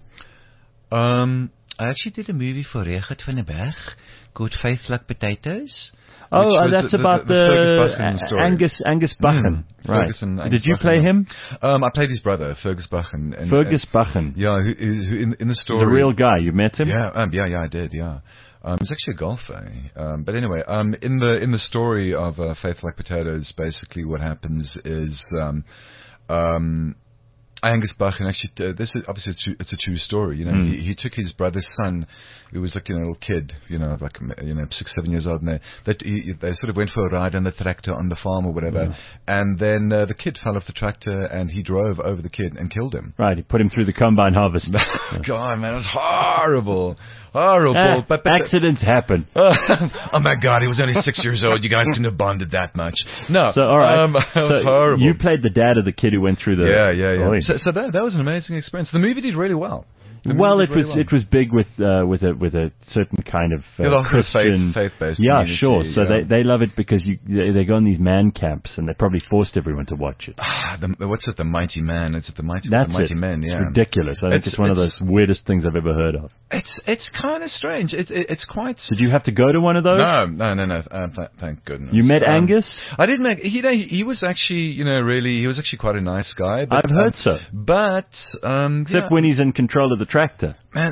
Um, I actually did a movie for Regert van den Berg called Faith Like Potatoes. Oh, uh, that's the, about the, the, the uh, Angus Angus Buchan, mm, right? Ferguson, Angus Did you Buchan, play yeah. him? Um, I played his brother, Fergus Buchan. And, Fergus and, Buchan. Yeah, who, who in, in the story. He's a real guy. You met him? Yeah, um, yeah, yeah, I did. Yeah, um, he's actually a golfer. Um, but anyway, um, in the in the story of uh, Faith Like Potatoes, basically what happens is. Um, um, Angus Buchan actually, uh, this is obviously it's, true, it's a true story. You know, mm. he, he took his brother's son, who was like you know, a little kid, you know, like you know, six, seven years old, and they that he, they sort of went for a ride on the tractor on the farm or whatever, yeah. and then uh, the kid fell off the tractor and he drove over the kid and killed him. Right, he put him through the combine harvest. God, man, it was horrible, horrible. Uh, but, but accidents the, happen. Oh my God, he was only six years old. You guys couldn't have bonded that much. No, so all right, um, it was so horrible. You played the dad of the kid who went through the. Yeah, yeah, yeah. Oh, so, so that that was an amazing experience. The movie did really well. Well, it was really well. it was big with uh, with a with a certain kind of uh, yeah, Christian faith based. Yeah, sure. So yeah. they they love it because you they, they go on these man camps and they probably forced everyone to watch it. Ah, the, what's it? The Mighty Man? Is it the Mighty? That's the Mighty it. Men? It's Yeah. ridiculous. I think it's, it's one it's, of the weirdest things I've ever heard of. It's it's kind of strange. It, it, it's quite. Did you have to go to one of those? No, no, no, no. Uh, th- thank goodness. You met um, Angus? I did make. He he was actually you know really he was actually quite a nice guy. But, I've heard um, so. But um, except yeah. when he's in control of the tractor. Man,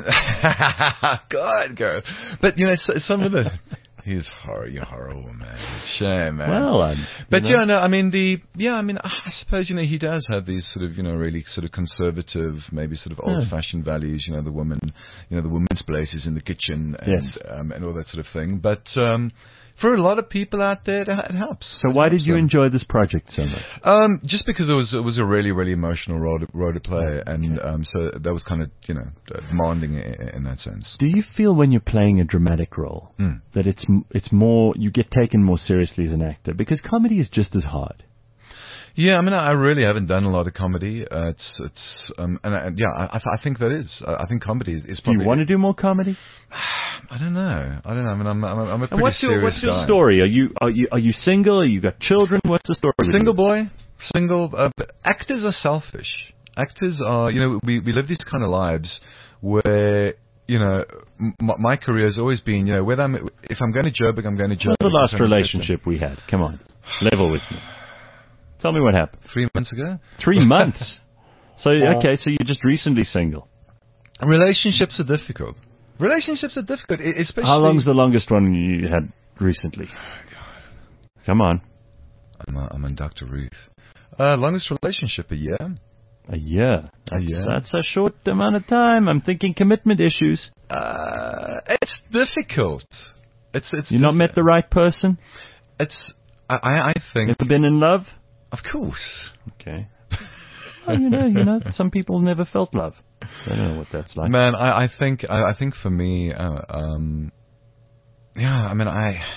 God, girl. But you know, some of the he's horror, you're horrible, man. Shame, man. Well, I'm, but know. yeah, no, I mean the yeah, I mean I suppose you know he does have these sort of you know really sort of conservative, maybe sort of old-fashioned yeah. values. You know, the woman, you know, the woman's place is in the kitchen and yes. um, and all that sort of thing. But um, for a lot of people out there, it helps. So it why helps did you them. enjoy this project so much? Um, just because it was it was a really really emotional role to, role to play, and um, so that was kind of you know demanding in, in that sense. Do you feel when you're playing a dramatic role mm. that it's it's more you get taken more seriously as an actor because comedy is just as hard? Yeah, I mean, I really haven't done a lot of comedy. Uh, it's, it's, um, and I, yeah, I, I think that is. I, I think comedy is, is probably. Do you want to do more comedy? I don't know. I don't know. I mean, I'm, I'm, I'm a pretty and what's your, serious what's your guy. story? Are you, are you, are you single? Are you got children? What's the story? Single boy, single. Uh, actors are selfish. Actors are, you know, we, we live these kind of lives where. You know, m- my career has always been, you know, whether I'm, if I'm going to Joburg, I'm going to Joburg. What's the last relationship we had? Come on, level with me. Tell me what happened. Three months ago. Three months. So okay, so you're just recently single. Relationships are difficult. Relationships are difficult, especially. How long's the longest one you had recently? Oh, God. Come on. I'm, uh, I'm on Doctor Ruth. Uh, longest relationship, a year. A year. That's, a year. That's a short amount of time. I'm thinking commitment issues. Uh, it's difficult. It's it's. You not met the right person? It's. I I think. Ever been in love? Of course. Okay. Well, you know, you know, some people never felt love. I don't know what that's like. Man, I, I think I, I think for me, uh, um, yeah, I mean, I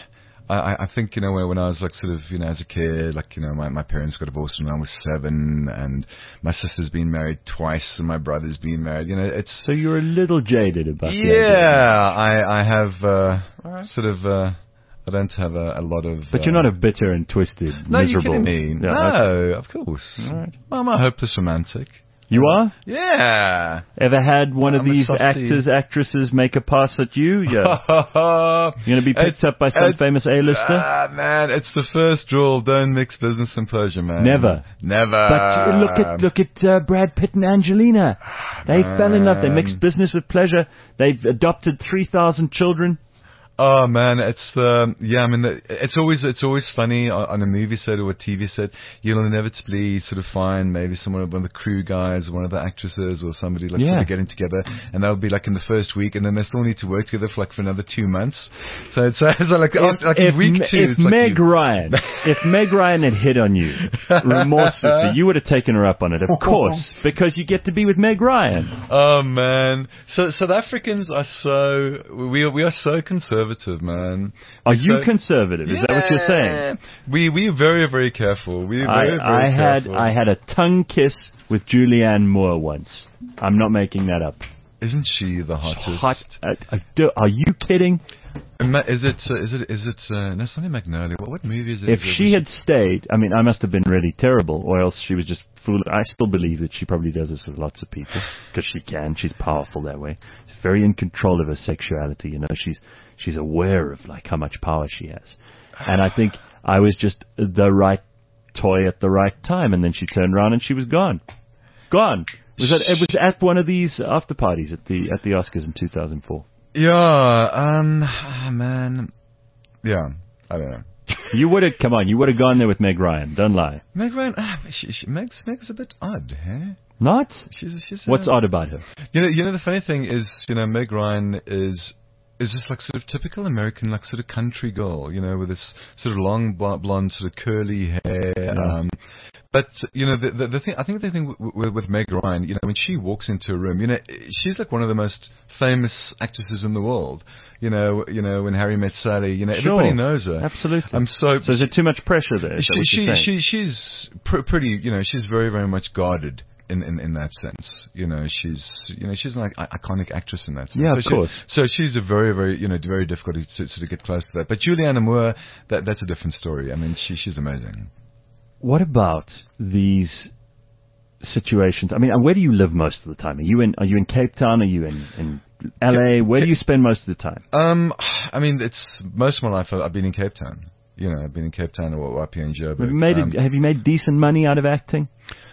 I, I think, you know, when I was like sort of, you know, as a kid, like, you know, my, my parents got divorced when I was seven, and my sister's been married twice, and my brother's been married. You know, it's So you're a little jaded about the idea. yeah. I I have uh, sort of. Uh, I don't have a, a lot of. But uh, you're not a bitter and twisted, No, miserable. you're kidding me. Yeah, no, okay. of course. All right. I'm a hopeless romantic. You are? Yeah. Ever had one of I'm a these softie. actors, actresses make a pass at you? Yeah. You're going to be picked It's- up by some it's- famous A-lister? Ah, man, it's the first rule. Don't mix business and pleasure, man. Never. Never. But uh, look at look at uh, Brad Pitt and Angelina. They fell in love. They mixed business with pleasure. They've adopted three thousand children. Oh man, it's the yeah. I mean, the, it's always it's always funny on, on a movie set or a T V set. You'll inevitably sort of find maybe someone, one of the crew guys, or one of the actresses, or somebody like Yeah. sort of getting together, and they'll be like in the first week, and then they still need to work together for like for another two months. So it's, uh, so like If, like if, in week Me- two, if it's like Meg you- Ryan, if Meg Ryan had hit on you remorselessly, you would have taken her up on it, of course, because you get to be with Meg Ryan. Oh man, so South Africans are so we are, we are so conservative, man. Are We're you so- conservative? Is that what you're saying? We we are very very careful. We are very I, very I had careful. I had a tongue kiss with Julianne Moore once. I'm not making that up. Isn't she the hottest? Hot. Uh, uh, do- are you kidding? Ma- Is it? Uh, is it? Is it? Uh, no, it's not Magnolia. What, what movie is it? If Is it- she had stayed, I mean, I must have been really terrible, or else she was just fool. I still believe that she probably does this with lots of people because she can. She's powerful that way. She's very in control of her sexuality. You know, she's she's aware of like how much power she has. And I think I was just the right toy at the right time, and then she turned around and she was gone, gone. Was that? It was at one of these after parties at the at the Oscars in two thousand four. Yeah. Um. ah, man. Yeah. I don't know. You would have come on. You would have gone there with Meg Ryan. Don't lie. Meg Ryan. Ah, she, she, Meg's Meg's a bit odd, huh? Not. She's she's. What's a, odd about her? You know. You know. The funny thing is, you know, Meg Ryan is. Is this like sort of typical American, like sort of country girl, you know, with this sort of long blonde, blonde sort of curly hair. Yeah. Um, but you know, the, the the thing I think the thing with, with, with Meg Ryan, you know, when she walks into a room, you know, she's like one of the most famous actresses in the world. You know, you know, when Harry Met Sally, you know, Sure. everybody knows her. Absolutely. I'm so. So is there too much pressure there? Is that she, what she, you're saying? she, she's pr- pretty, you know, she's very, very much guarded in, in, in that sense. You know, she's, you know, she's an i- iconic actress in that sense. Yeah, so of she, course. So she's a very, very, you know, very difficult to to sort of get close to that. But Julianne Moore, that, that's a different story. I mean, she, she's amazing. What about these situations? I mean, where do you live most of the time? Are you in Are you in Cape Town? Are you in, in L A? Where do you spend most of the time? Um, I mean, it's, most of my life I've been in Cape Town. You know, I've been in Cape Town or up here in Joburg. Have you made Um, it, Have you made decent money out of acting?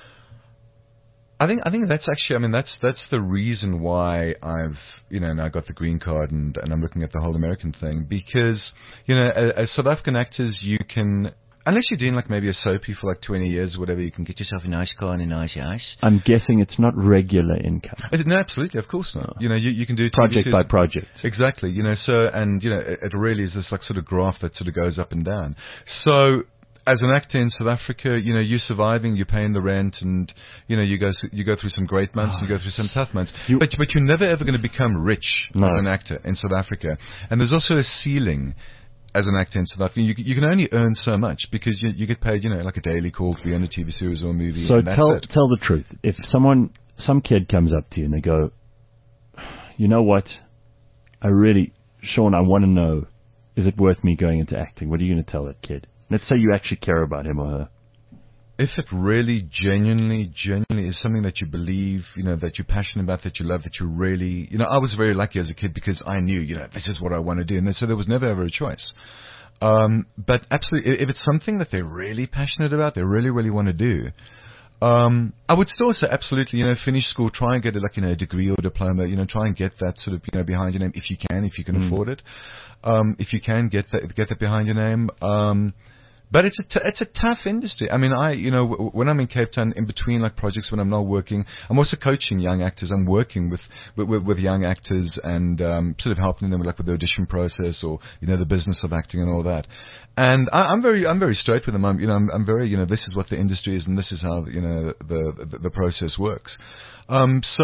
I think I think that's actually I mean that's that's the reason why I've you know now got the green card and, and I'm looking at the whole American thing, because you know as, as South African actors you can, unless you're doing like maybe a soapy for like twenty years or whatever, you can get yourself a nice car and a nice house. I'm guessing it's not regular income. Uh, No, absolutely, of course not. You know you, you can do T V Project series- by project. Exactly, you know, so, and, you know, it, it really is this, like, sort of graph that sort of goes up and down. So, as an actor in South Africa, you know, you're surviving, you're paying the rent, and, you know, you go, you go through some great months, and you go through some tough months. You- but, but you're never ever going to become rich No. as an actor in South Africa. And there's also a ceiling as an actor in South Africa. You, you can only earn so much because you, you get paid, you know, like a daily call for a T V series or a movie, So and that's tell it. tell the truth. If someone, some kid comes up to you and they go, you know what, I really, Sean, I want to know, is it worth me going into acting? What are you going to tell that kid? Let's say you actually care about him or her. If it really genuinely, genuinely is something that you believe, you know, that you're passionate about, that you love, that you really, you know, I was very lucky as a kid because I knew, you know, this is what I want to do. And so there was never ever a choice. Um, but absolutely, if it's something that they're really passionate about, they really, really want to do, um, I would still say absolutely, you know, finish school, try and get a, like, you know, a degree or diploma, you know, try and get that sort of, you know, behind your name if you can, if you can Mm. afford it. Um, if you can get that, get that behind your name. Um, But it's a t- it's a tough industry. I mean, I you know w- when I'm in Cape Town, in between like projects, when I'm not working, I'm also coaching young actors. I'm working with with, with, with young actors and um, sort of helping them with, like with the audition process or you know the business of acting and all that. And I, I'm very I'm very straight with them. I'm you know I'm, I'm very you know this is what the industry is and this is how you know the the, the process works. Um, so.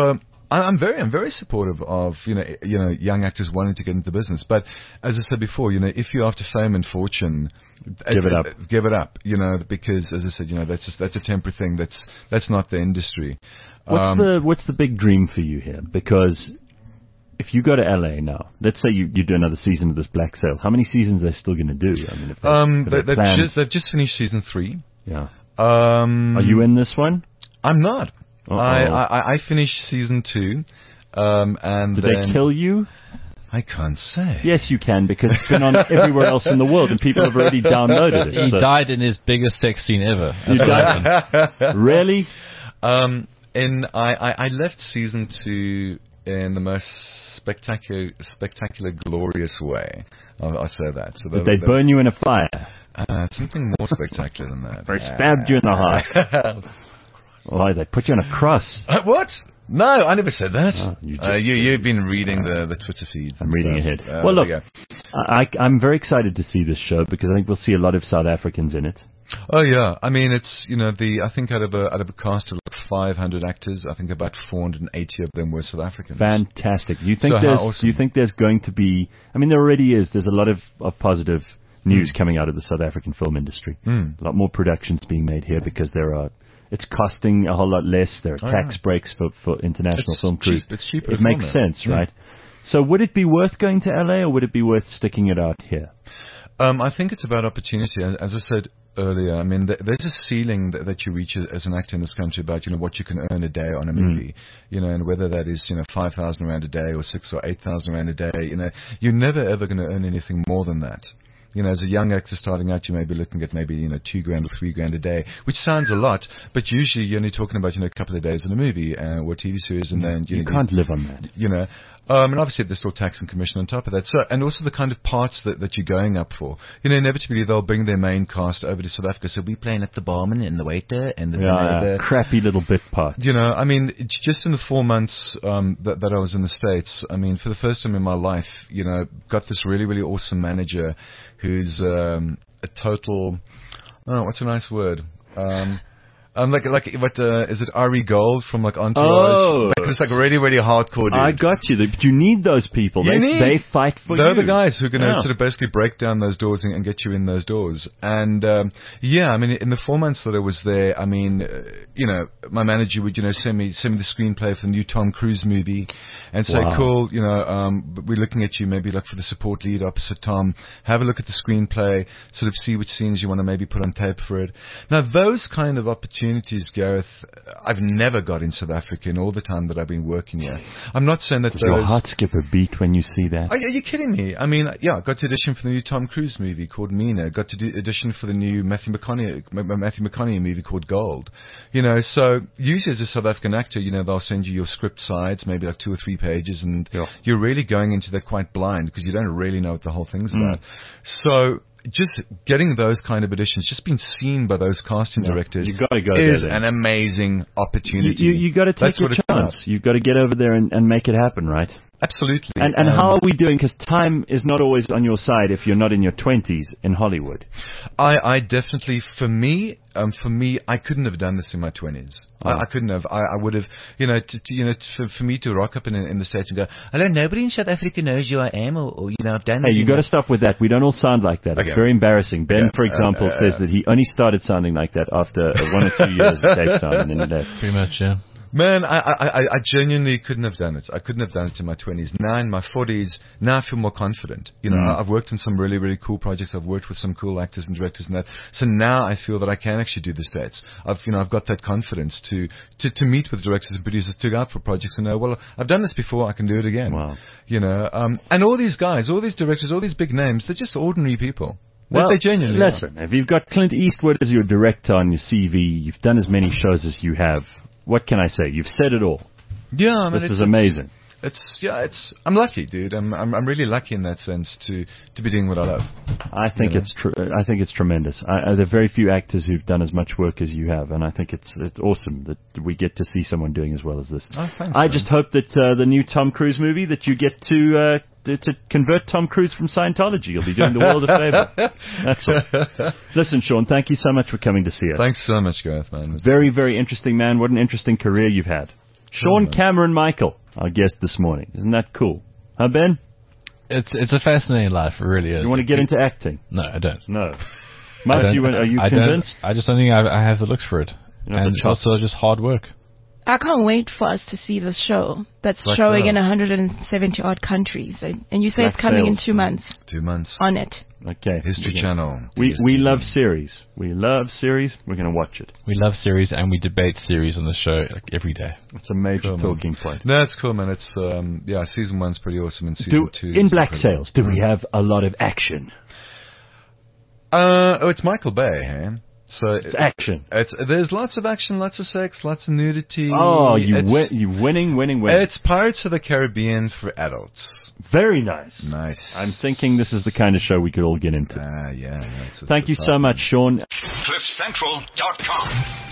I- I'm very, I'm very supportive of you know, you know, young actors wanting to get into business. But as I said before, you know, if you're after fame and fortune, Give it up. uh, give it up. You know, because as I said, you know, that's just, that's a temporary thing. That's that's not the industry. What's Um, the What's the big dream for you here? Because if you go to L A now, let's say you, you do another season of this Black Sail, how many seasons are they still going to do? I mean, if they, Um, if they, they they've plan- just they've just finished season three. yeah. Um, Are you in this one? I'm not. Uh-oh. I, I I finished season two, um, and Did then they kill you? I can't say. Yes, you can, because it's been on everywhere else in the world, and people have already downloaded it. He so- died in his biggest sex scene ever. You That's what happened. died? Really? Um, in I, I, I left season two in the most spectacular, spectacular, glorious way. I'll, I'll say that. So Did they burn you in a fire? Uh, something more spectacular than that. They stabbed you in the heart. Why, they put you on a cross. Uh, what? No, I never said that. Oh, you uh, just you, you've been reading the, the Twitter feeds. I'm and reading stuff. ahead. Uh, well, look, there you I, I'm very excited to see this show because I think we'll see a lot of South Africans in it. go. Oh yeah, I mean it's you know the I think out of a out of a cast of like five hundred actors, I think about four hundred eighty of them were South Africans. Fantastic. Do you think So how there's? awesome. Do you think there's going to be? I mean, there already is. There's a lot of, of positive news coming out of the South African film industry. Mm. A lot more productions being made here because there are. It's costing a whole lot less. There are Oh, tax yeah. breaks for, for international It's film crews. cheap- it's cheaper It to makes film there. sense, Yeah. right? So would it be worth going to L A or would it be worth sticking it out here? Um, I think it's about opportunity. As, as I said earlier, I mean, th- there's a ceiling that, that you reach as, as an actor in this country about, you know, what you can earn a day on a movie, you know, and whether that is, you know, five thousand rand a day or six or eight thousand rand a day, you know, you're never ever going to earn anything more than that. You know, as a young actor starting out, you may be looking at maybe, you know, two grand or three grand a day, which sounds a lot, but usually you're only talking about, you know, a couple of days in a movie uh, or a T V series, and then, you, You know, can't live on that. you know, um, and obviously there's still tax and commission on top of that. So, and also the kind of parts that, that you're going up for. You know, inevitably they'll bring their main cast over to South Africa. So we playing at the barman and the waiter and the Yeah, neighbor. crappy little bit parts. You know, I mean, it's just in the four months um, that, that I was in the States, I mean, for the first time in my life, you know, got this really, really awesome manager who's um, a total, oh, what's a nice word? Um, um, like, like, what, uh, is it Ari Gold from, like, Entourage? Oh. Like, it's, like, really, really hardcore dude. I got you. But you need those people. You they, need- they fight for They're you. the guys who are going to Yeah. sort of basically break down those doors and, and get you in those doors. And um, yeah, I mean, in the four months that I was there, I mean, uh, you know, my manager would, you know, send me send me the screenplay for the new Tom Cruise movie, and say, Wow. cool, you know, um, we're looking at you maybe like for the support lead opposite Tom. Have a look at the screenplay, sort of see which scenes you want to maybe put on tape for it. Now, those kind of opportunities, Gareth, I've never got in South Africa in all the time that I've been working here. I'm not saying that Does your those. heart skip a beat when you see that? Are, are you kidding me? I mean, yeah, I got to audition for the new Tom Cruise movie called Mina. Got to do audition for the new Matthew McConaughey, M- Matthew McConaughey movie called Gold. You know, so usually as a South African actor, you know, they'll send you your script sides, maybe like two or three pages, and Yeah. you're really going into that quite blind because you don't really know what the whole thing's Mm. about. So just getting those kind of auditions, just being seen by those casting Yeah. directors, You gotta go is there then. an amazing You, opportunity. you, you got to take That's your what it's chance. about. You've got to get over there and, and make it happen, right? Absolutely. And, and Um, how are we doing? Because time is not always on your side if you're not in your twenties in Hollywood. I, I definitely, for me, um, for me, I couldn't have done this in my twenties. Oh. I, I couldn't have. I, I would have, you know, to, to, you know, to, for me to rock up in, in the States and go, hello, nobody in South Africa knows who I am, or, or you know, I've done. Hey, you you got know. to stop with that. We don't all sound like that. It's Okay. very embarrassing. Ben, Yeah. for example, Uh, uh, says that he only started sounding like that after uh, one or two years at Cape Town, and then he left. Pretty much, yeah. Man, I, I, I, I genuinely couldn't have done it. I couldn't have done it in my twenties. Now in my forties, now I feel more confident. You know, Mm. I've worked on some really, really cool projects. I've worked with some cool actors and directors and that. So now I feel that I can actually do the States. I've, you know, I've got that confidence to, to, to meet with directors and producers, to go out for projects and know, well, I've done this before, I can do it again. Wow. You know, um, and all these guys, all these directors, all these big names, they're just ordinary people. They- Well, they genuinely are. listen, if you've got Clint Eastwood as your director on your C V, you've done as many shows as you have. What can I say? You've said it all. Yeah, I mean, This it's, is amazing. It's, it's yeah, it's. I'm lucky, dude. I'm, I'm I'm really lucky in that sense to to be doing what I love. I think You know? it's tr- I think it's tremendous. I, I, there are very few actors who've done as much work as you have, and I think it's it's awesome that we get to see someone doing as well as this. Oh, thanks, I man. just hope that uh, the new Tom Cruise movie that you get to. Uh, to, to convert Tom Cruise from Scientology. You'll be doing the world a favor. That's all. Listen, Sean, thank you so much for coming to see us. Thanks so much, Gareth, man. Very, very interesting, man. What an interesting career you've had. Sean man. Cameron Michael, our guest this morning. Isn't that cool? Huh, Ben? It's it's a fascinating life. It really is. You want to get into acting? No, I don't. No. I Mas, don't- you, are you I convinced? Don't, I just don't think I, I have the looks for it. You have And the it's chops. also just hard work. I can't wait for us to see this show that's Like showing so. in one hundred seventy odd countries. And, and you say Black it's coming Sails. in two months Two months. on it. Okay. History Okay. Channel. We History we Channel. love series. We love series. We're going to watch it. We love series and we debate series on the show like every day. It's a major Cool, man. talking point. No, it's cool, man. It's um, yeah, season one's pretty awesome, and season Do, two in is Black incredible. Sails, do we have a lot of action? Uh, oh, it's Michael Bay, hey? So It's action. it's there's lots of action, lots of sex, lots of nudity. Oh, you it's, win, you winning, winning, winning. It's Pirates of the Caribbean for adults. Very nice. Nice. I'm thinking this is the kind of show we could all get into. Ah, yeah. yeah it's, it's Thank you it's so awesome. much, Sean. cliff central dot com